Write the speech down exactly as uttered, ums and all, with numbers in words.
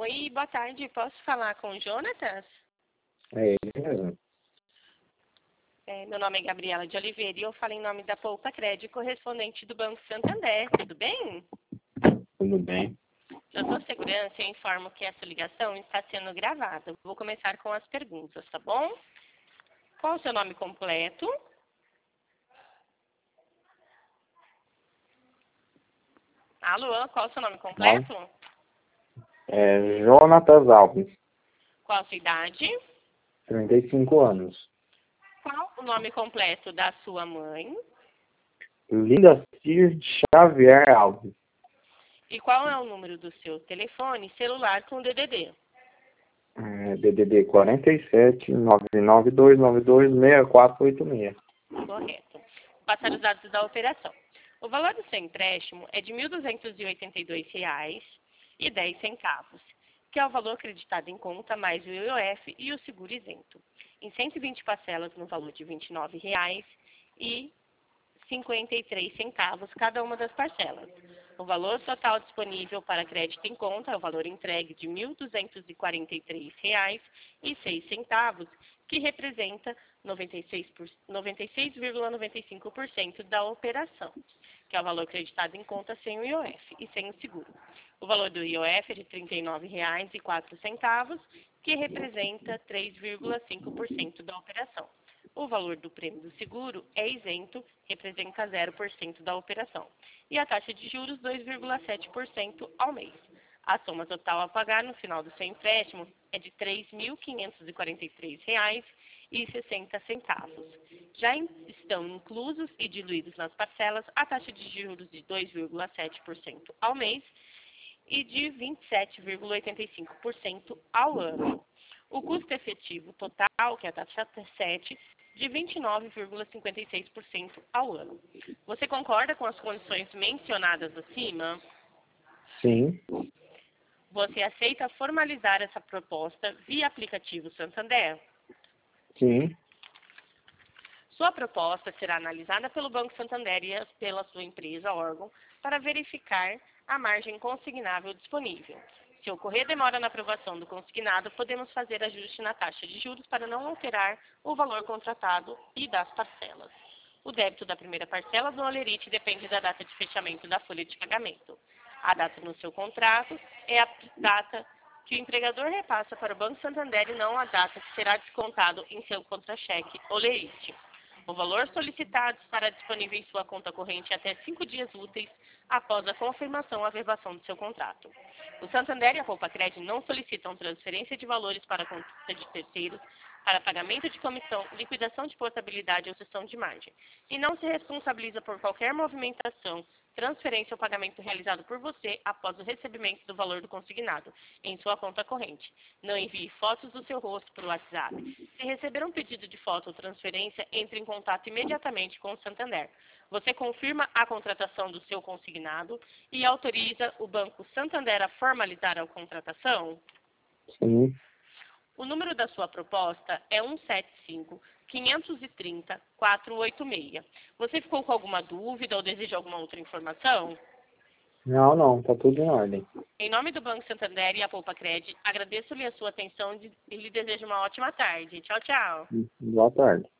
Oi, boa tarde. Posso falar com o Jonatas? É ele mesmo. É, meu nome é Gabriela de Oliveira e eu falo em nome da Poupa Crédito, correspondente do Banco Santander. Tudo bem? Tudo bem? Na sua segurança, eu informo que essa ligação está sendo gravada. Vou começar com as perguntas, tá bom? Qual o seu nome completo? Alô, qual o seu nome completo? É Jonatas Alves, Qual a sua idade? trinta e cinco anos. Qual o nome completo da sua mãe? Lindacir Xavier Alves. E qual é o número do seu telefone celular com D D D? É, D D D quarenta e sete, nove nove dois nove dois, seis quatro oito seis. Correto. Vou passar os dados da operação. O valor do seu empréstimo é de mil duzentos e oitenta e dois reais e dez centavos, que é o valor acreditado em conta mais o I O F e o seguro isento, em cento e vinte parcelas no valor de vinte e nove reais e cinquenta e três centavos cada uma das parcelas. O valor total disponível para crédito em conta é o valor entregue de mil duzentos e quarenta e três reais e seis centavos, que representa noventa e seis vírgula noventa e cinco por cento da operação, que é o valor acreditado em conta sem o I O F e sem o seguro. O valor do I O F é de trinta e nove reais e quatro centavos, que representa três vírgula cinco por cento da operação. O valor do prêmio do seguro é isento, representa zero por cento da operação. E a taxa de juros, dois vírgula sete por cento ao mês. A soma total a pagar no final do seu empréstimo é de três mil quinhentos e quarenta e três reais e sessenta centavos. Já estão inclusos e diluídos nas parcelas a taxa de juros de dois vírgula sete por cento ao mês e de vinte e sete vírgula oitenta e cinco por cento ao ano. O custo efetivo total, que é a taxa sete, de vinte e nove vírgula cinquenta e seis por cento ao ano. Você concorda com as condições mencionadas acima? Sim, Você aceita formalizar essa proposta via aplicativo Santander? sim, Sua proposta será analisada pelo Banco Santander e pela sua empresa, órgão, para verificar a margem consignável disponível. Se ocorrer demora na aprovação do consignado, podemos fazer ajuste na taxa de juros para não alterar o valor contratado e das parcelas. O débito da primeira parcela do Olerite depende da data de fechamento da folha de pagamento. A data no seu contrato é a data que o empregador repassa para o Banco Santander e não a data que será descontado em seu contra-cheque Olerite. O valor solicitado estará disponível em sua conta corrente até cinco dias úteis após a confirmação ou averbação do seu contrato. O Santander e a Poupa Crédito não solicitam transferência de valores para a conta de terceiros para pagamento de comissão, liquidação de portabilidade ou cessão de margem, e não se responsabiliza por qualquer movimentação, transferência ou pagamento realizado por você após o recebimento do valor do consignado em sua conta corrente. Não envie fotos do seu rosto por WhatsApp. Se receber um pedido de foto ou transferência, entre em contato imediatamente com o Santander. Você confirma a contratação do seu consignado e autoriza o Banco Santander a formalizar a contratação? sim. O número da sua proposta é um sete cinco, cinco três zero, quatro oito seis. Você ficou com alguma dúvida ou deseja alguma outra informação? Não, não, tá tudo em ordem. Em nome do Banco Santander e a Poupa Crédito, agradeço-lhe a sua atenção e lhe desejo uma ótima tarde. Tchau, tchau. Boa tarde.